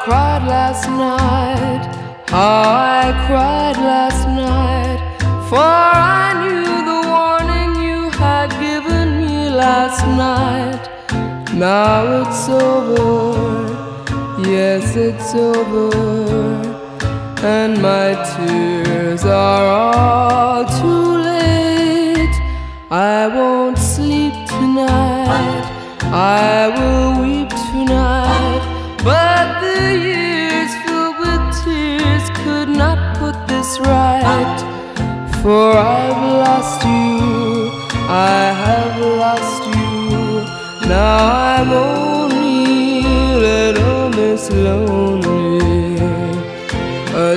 cried last night, how I cried last night, for I knew the warning you had given me last night. Now it's over, yes it's over, and my tears are all too late. I won't sleep tonight, I will weep tonight, but the years filled with tears could not put this right. For I've lost you, I have lost you, now I'm only little Miss Lonely. A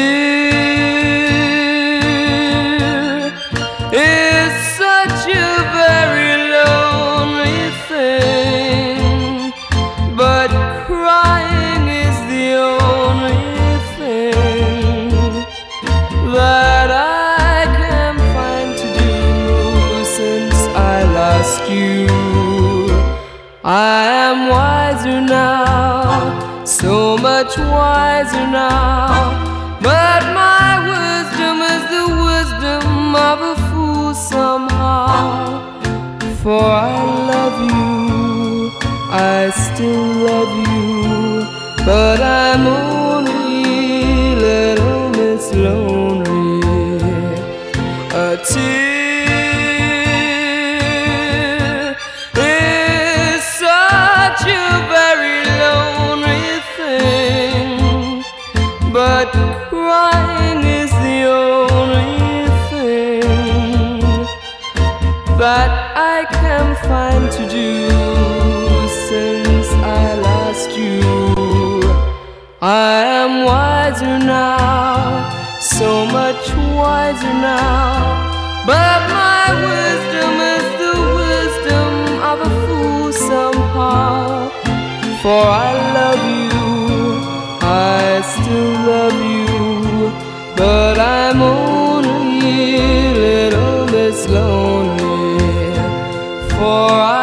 tear is such a very lonely thing, but crying is the only thing that I can find to do since I lost you. I am wiser now, so much wiser now, but my wisdom is the wisdom of a fool somehow. For I love you, I still love you, but I'm only little Miss Lonely. A tear is such a very lonely thing, but crying is the only thing that I can find to do since I lost you. I am wiser now, so much wiser now, but my wisdom is the wisdom of a fool somehow. For I love you, I still love you, but I'm only little Miss Lonely. For